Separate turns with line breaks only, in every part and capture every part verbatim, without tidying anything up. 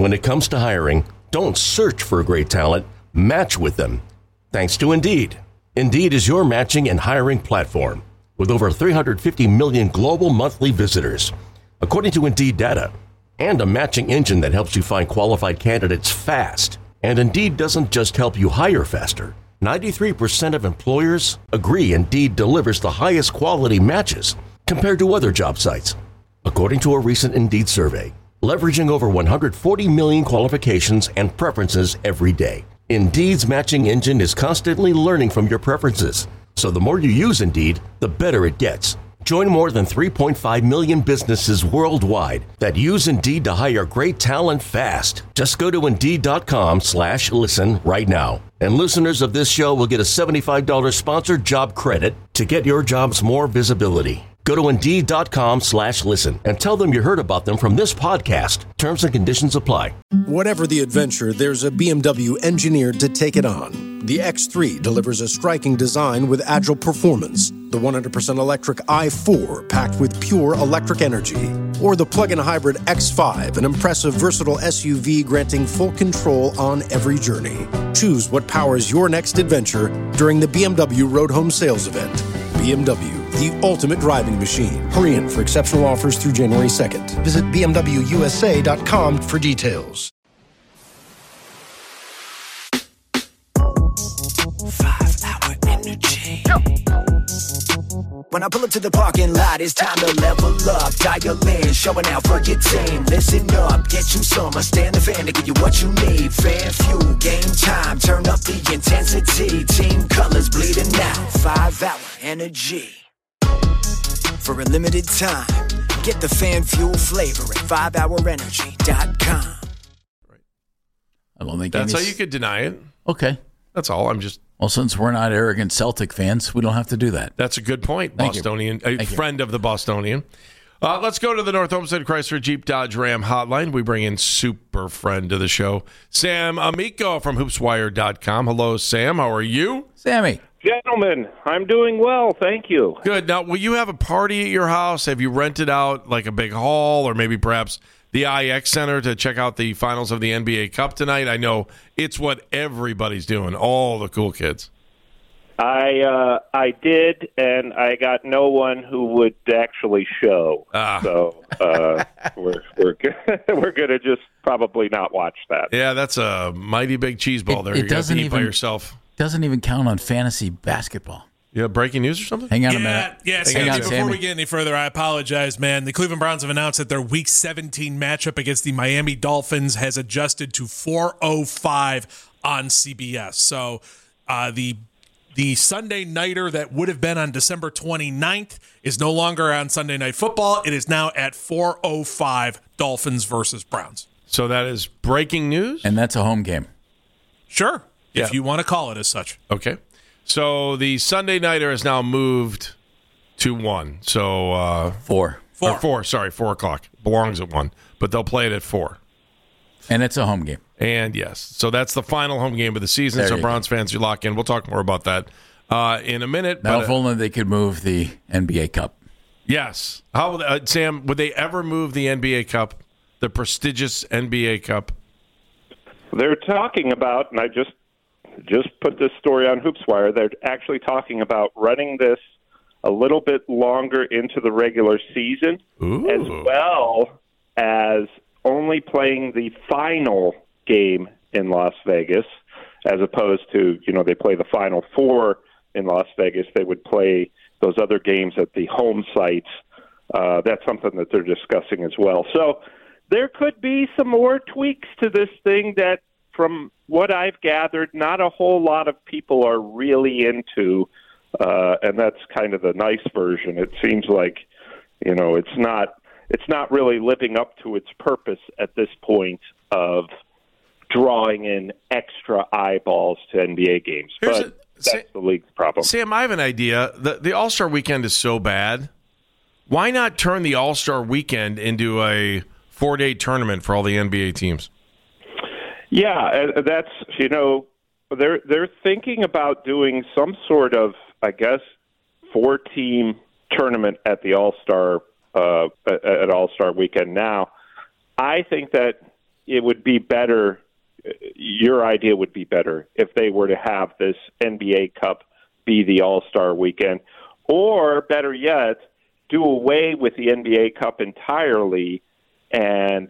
when it comes to hiring, don't search for great talent, match with them. Thanks to Indeed. Indeed is your matching and hiring platform with over three hundred fifty million global monthly visitors, according to Indeed data, and a matching engine that helps you find qualified candidates fast. And Indeed doesn't just help you hire faster. ninety-three percent of employers agree Indeed delivers the highest quality matches compared to other job sites, according to a recent Indeed survey, leveraging over one hundred forty million qualifications and preferences every day. Indeed's matching engine is constantly learning from your preferences, so the more you use Indeed, the better it gets. Join more than three point five million businesses worldwide that use Indeed to hire great talent fast. Just go to Indeed.com slash listen right now. And listeners of this show will get a seventy-five dollars sponsored job credit to get your jobs more visibility. Go to Indeed.com slash listen and tell them you heard about them from this podcast. Terms and conditions apply.
Whatever the adventure, there's a B M W engineered to take it on. The X three delivers a striking design with agile performance. The one hundred percent electric i four packed with pure electric energy. Or the plug-in hybrid X five, an impressive versatile S U V granting full control on every journey. Choose what powers your next adventure during the B M W Road Home Sales Event. B M W, the ultimate driving machine. Hurry in for exceptional offers through January second. Visit B M W U S A dot com for details.
Five-hour energy. When I pull up to the parking lot, it's time to level up. Dial in, showing out for your team. Listen up, get you some. I stand the fan to give you what you need. Fan fuel, game time. Turn up the intensity. Team colors bleeding out. Five-hour energy. For a limited time, get the fan fuel flavor at five hour energy dot com.
I don't think
That's
any...
how you could deny it.
Okay.
That's all. I'm just...
Well, since we're not arrogant Celtic fans, we don't have to do that.
That's a good point,
Thank
Bostonian.
you.
A
Thank
friend
you.
of the Bostonian. Uh, let's go to the North Olmsted Chrysler Jeep Dodge Ram hotline. We bring in super friend of the show, Sam Amico from Hoops Wire dot com. Hello, Sam. How are you?
Sammy.
Gentlemen, I'm doing well, thank you.
Good. Now, will you have a party at your house? Have you rented out like a big hall or maybe perhaps the I X Center to check out the finals of the N B A Cup tonight? I know it's what everybody's doing, all the cool kids.
I uh, I did, and I got no one who would actually show.
Ah.
So uh, we're we're g- we're gonna just probably not watch that.
Yeah, that's a mighty big cheese ball
It-
there.
it
You got to
doesn't
eat by
even-
yourself.
Doesn't even count on fantasy basketball.
Yeah, breaking news or something?
Hang on
yeah,
a minute.
Yeah,
Hang
Sammy,
on,
before
Sammy.
we get any further, I apologize, man. The Cleveland Browns have announced that their Week seventeen matchup against the Miami Dolphins has adjusted to four oh five on C B S. So uh, the the Sunday nighter that would have been on December twenty-ninth is no longer on Sunday Night Football. It is now at four oh five, Dolphins versus Browns.
So that is breaking news?
And that's a home game.
Sure,
Yeah.
if you want to call it as such.
Okay. So the Sunday nighter is now moved to one. So uh,
Four.
Four.
Or four, sorry, four o'clock. Belongs at one. But they'll play it at four.
And it's a home game.
And yes, so that's the final home game of the season.
There
So
you
Browns fans, you lock in. We'll talk more about that uh, in a minute.
Now,
but,
if
uh,
only they could move the N B A Cup.
yes. How would- uh, Sam, would they ever move the N B A Cup, the prestigious N B A Cup?
They're talking about, and I just just put this story on HoopsWire. They're actually talking about running this a little bit longer into the regular season,
Ooh.
as well as only playing the final game in Las Vegas, as opposed to, you know, they play the final four in Las Vegas. They would play those other games at the home sites. Uh, that's something that they're discussing as well. So there could be some more tweaks to this thing that, from what I've gathered, not a whole lot of people are really into, uh, and that's kind of the nice version. It seems like, you know, it's not it's not really living up to its purpose at this point of drawing in extra eyeballs to N B A games.
Here's
But
a-
that's
Sa-
the league's problem.
Sam, I have an idea. The, the All-Star Weekend is so bad. Why not turn the All-Star Weekend into a four-day tournament for all the N B A teams?
Yeah, uh, that's, you know, they're they're thinking about doing some sort of, I guess, four-team tournament at the All-Star uh, at All-Star Weekend now. I think that it would be better. Your idea would be better if they were to have this N B A Cup be the All-Star weekend, or better yet, do away with the N B A Cup entirely. And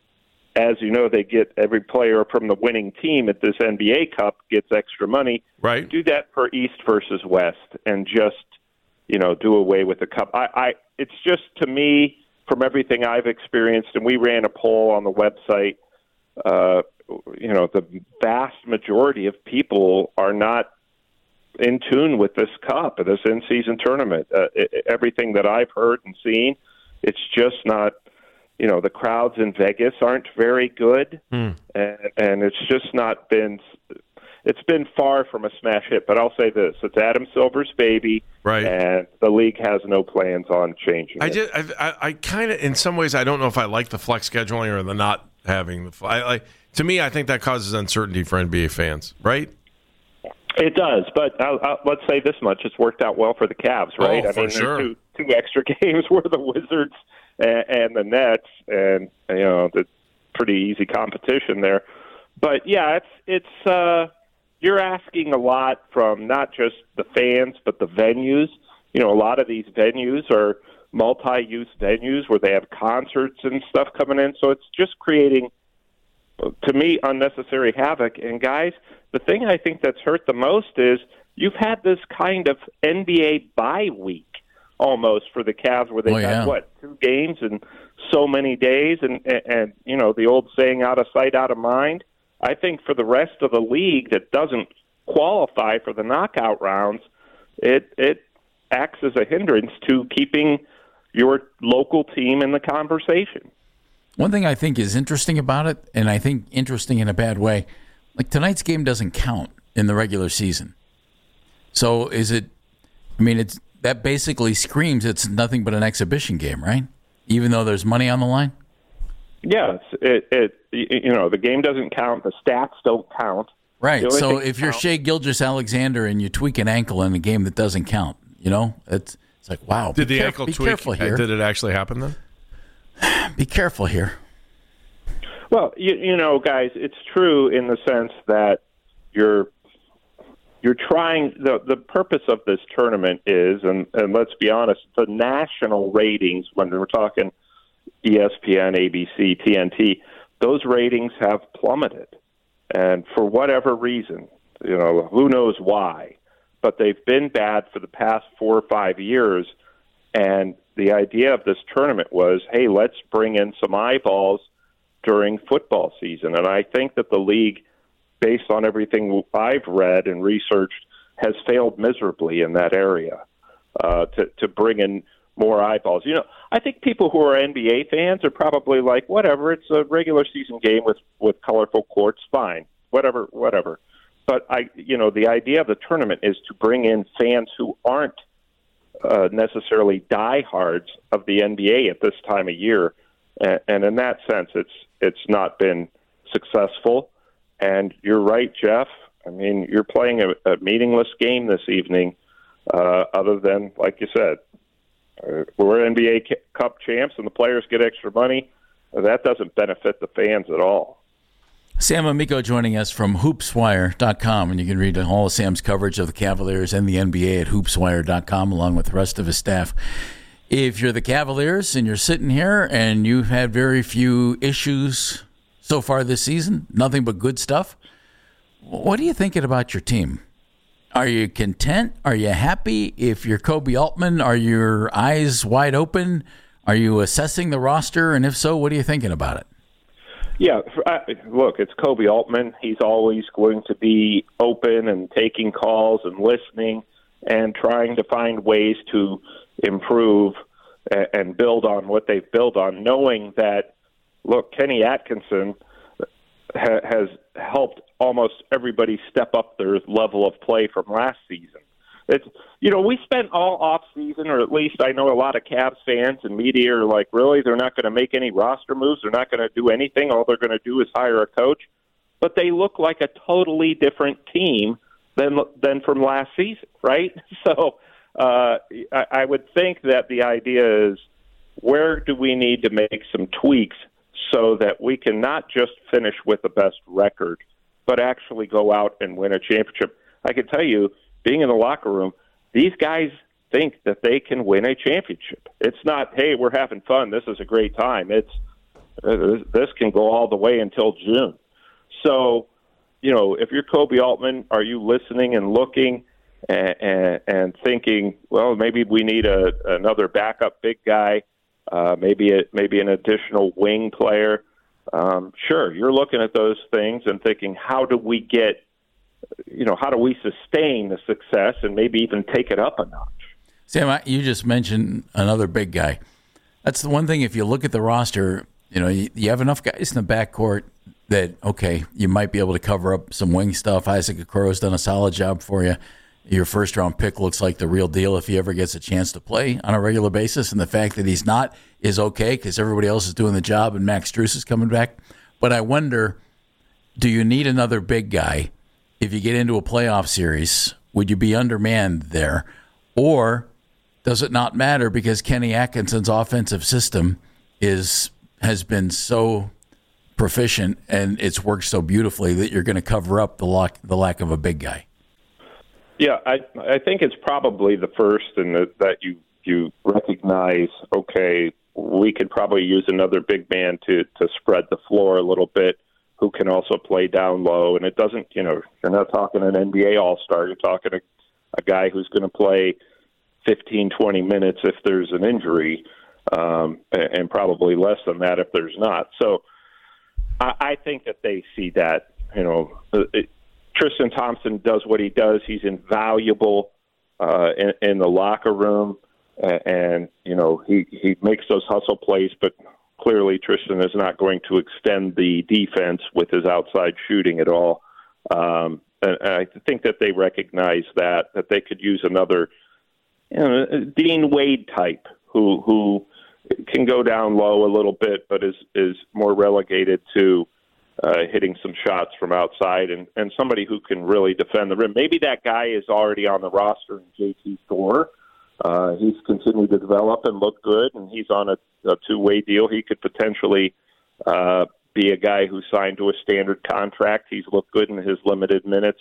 as you know, they get every player from the winning team at this N B A Cup gets extra money.
Right.
Do that for East versus West, and just you know do away with the Cup. I, I it's just to me, from everything I've experienced, and we ran a poll on the website. Uh, you know, the vast majority of people are not in tune with this Cup, this in-season tournament. Uh, it, everything that I've heard and seen, it's just not. You know, the crowds in Vegas aren't very good,
mm.
and, and it's just not been. It's been far from a smash hit. But I'll say this: it's Adam Silver's baby,
right?
And the league has no plans on changing
I
it.
just, I, I, I kind of, in some ways, I don't know if I like the flex scheduling or the not having the. I, like to me, I think that causes uncertainty for N B A fans, right?
It does, but I'll, I'll, let's say this much: it's worked out well for the Cavs, right?
Oh,
I
for
mean,
sure.
Two, two extra games were the Wizards and, and the Nets, and you know, the pretty easy competition there. But yeah, it's it's uh, you're asking a lot from not just the fans but the venues. You know, a lot of these venues are multi-use venues where they have concerts and stuff coming in, so it's just creating, to me, unnecessary havoc. And guys, the thing I think that's hurt the most is you've had this kind of N B A bye week almost for the Cavs, where they
oh,
had
yeah.
what two games in so many days, and, and and you know the old saying, out of sight, out of mind. I think for the rest of the league that doesn't qualify for the knockout rounds, it it acts as a hindrance to keeping your local team in the conversation.
One thing I think is interesting about it, and I think interesting in a bad way, like tonight's game doesn't count in the regular season. So is it, I mean, it's that basically screams it's nothing but an exhibition game, right? Even though there's money on the line?
Yes. It, it, you know, the game doesn't count. The stats don't count.
Right. So
thing
if you're
count-
Shai Gilgeous-Alexander and you tweak an ankle in a game that doesn't count, you know, it's it's like, wow.
Did
be
the
caref-
ankle
be
tweak?
careful here.
Did it actually happen then?
Be careful here.
Well, you, you know, guys, it's true in the sense that you're you're trying. The the purpose of this tournament is, and, and let's be honest, the national ratings, when we're talking E S P N, A B C, T N T, those ratings have plummeted, and for whatever reason, you know, who knows why, but they've been bad for the past four or five years. And the idea of this tournament was, hey, let's bring in some eyeballs during football season. And I think that the league, based on everything I've read and researched, has failed miserably in that area uh, to, to bring in more eyeballs. You know, I think people who are N B A fans are probably like, whatever, it's a regular season game with, with colorful courts, fine, whatever, whatever. But, I, you know, the idea of the tournament is to bring in fans who aren't Uh, necessarily diehards of the N B A at this time of year, and, and in that sense, it's it's not been successful. And you're right, Jeff. I mean, you're playing a, a meaningless game this evening, uh, other than, like you said, uh, we're N B A Cup champs, and the players get extra money. That doesn't benefit the fans at all.
Sam Amico joining us from hoops wire dot com, and you can read all of Sam's coverage of the Cavaliers and the N B A at hoops wire dot com, along with the rest of his staff. If you're the Cavaliers and you're sitting here and you've had very few issues so far this season, nothing but good stuff, what are you thinking about your team? Are you content? Are you happy? If you're Kobe Altman, are your eyes wide open? Are you assessing the roster? And if so, what are you thinking about it?
Yeah, look, it's Kobe Altman. He's always going to be open and taking calls and listening and trying to find ways to improve and build on what they've built on, knowing that, look, Kenny Atkinson ha- has helped almost everybody step up their level of play from last season. It's, you know, we spent all off season, or at least I know a lot of Cavs fans and media are like, really, they're not going to make any roster moves. They're not going to do anything. All they're going to do is hire a coach. But they look like a totally different team than than from last season, right? So uh, I, I would think that the idea is, where do we need to make some tweaks so that we can not just finish with the best record, but actually go out and win a championship. I can tell you, being in the locker room, these guys think that they can win a championship. It's not, hey, we're having fun, this is a great time. It's uh, this can go all the way until June. So, you know, if you're Kobe Altman, are you listening and looking and, and, and thinking, well, maybe we need a, another backup big guy, uh, maybe a, maybe an additional wing player? Um, sure, you're looking at those things and thinking, how do we get, you know, how do we sustain the success and maybe even take it up a notch?
Sam, you just mentioned another big guy. That's the one thing, if you look at the roster, you know, you, you have enough guys in the backcourt that, okay, you might be able to cover up some wing stuff. Isaac Okoro's done a solid job for you. Your first-round pick looks like the real deal if he ever gets a chance to play on a regular basis. And the fact that he's not is okay because everybody else is doing the job and Max Strus is coming back. But I wonder, do you need another big guy if you get into a playoff series? Would you be undermanned there? Or does it not matter because Kenny Atkinson's offensive system is has been so proficient and it's worked so beautifully that you're going to cover up the lack, the lack of a big guy?
Yeah, I I think it's probably the first in the, that you you recognize, okay, we could probably use another big man to, to spread the floor a little bit, who can also play down low. And it doesn't, you know, you're not talking an N B A All-Star. You're talking a, a guy who's going to play fifteen, twenty minutes if there's an injury, um, and probably less than that if there's not. So I, I think that they see that, you know, it, Tristan Thompson does what he does. He's invaluable uh, in, in the locker room, and, and you know he, he makes those hustle plays. But clearly, Tristan is not going to extend the defense with his outside shooting at all. Um, and, and I think that they recognize that that they could use another, you know, Dean Wade type who who can go down low a little bit, but is is more relegated to Uh, hitting some shots from outside, and, and somebody who can really defend the rim. Maybe that guy is already on the roster in J T Thor. Uh, he's continued to develop and look good, and he's on a, a two-way deal. He could potentially uh, be a guy who signed to a standard contract. He's looked good in his limited minutes.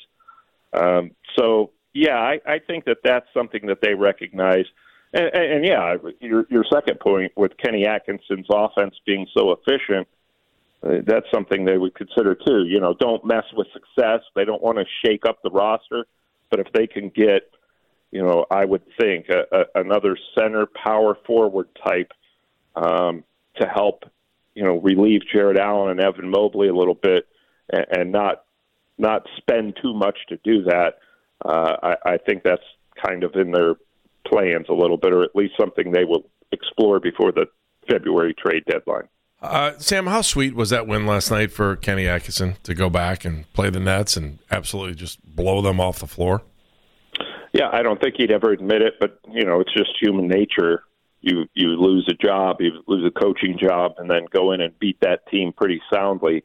Um, so, yeah, I, I think that that's something that they recognize. And, and, and yeah, your, your second point with Kenny Atkinson's offense being so efficient, that's something they would consider too. You know, don't mess with success. They don't want to shake up the roster, but if they can get, you know, I would think a, a, another center power forward type um, to help, you know, relieve Jared Allen and Evan Mobley a little bit, and, and not not spend too much to do that. Uh, I, I think that's kind of in their plans a little bit, or at least something they will explore before the February trade deadline.
Uh, Sam, how sweet was that win last night for Kenny Atkinson to go back and play the Nets and absolutely just blow them off the floor?
Yeah, I don't think he'd ever admit it, but, you know, it's just human nature. You you lose a job, you lose a coaching job, and then go in and beat that team pretty soundly.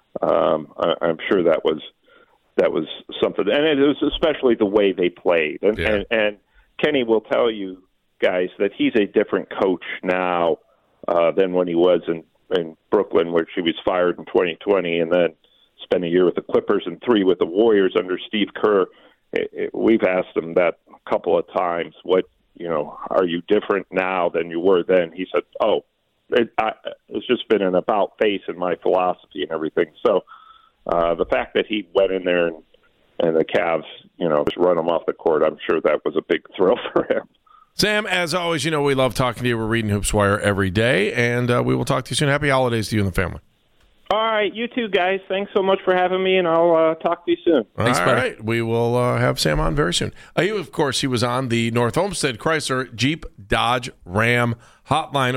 Um, I, I'm sure that was that was something. And it was especially the way they played. And,
yeah.
and, and Kenny will tell you, guys, that he's a different coach now uh, than when he was in in Brooklyn, where she was fired in twenty twenty, and then spent a year with the Clippers and three with the Warriors under Steve Kerr. It, it, we've asked him that a couple of times. What, you know, are you different now than you were then? He said, "Oh, it, I, it's just been an about face in my philosophy and everything." So uh, the fact that he went in there and, and the Cavs, you know, just run him off the court, I'm sure that was a big thrill for him.
Sam, as always, you know we love talking to you. We're reading Hoops Wire every day, and uh, we will talk to you soon. Happy holidays to you and the family.
All right, you too, guys. Thanks so much for having me, and I'll uh, talk to you soon.
Thanks, All right, buddy. We will uh, have Sam on very soon. Uh, he, of course, he was on the North Olmsted Chrysler Jeep Dodge Ram hotline.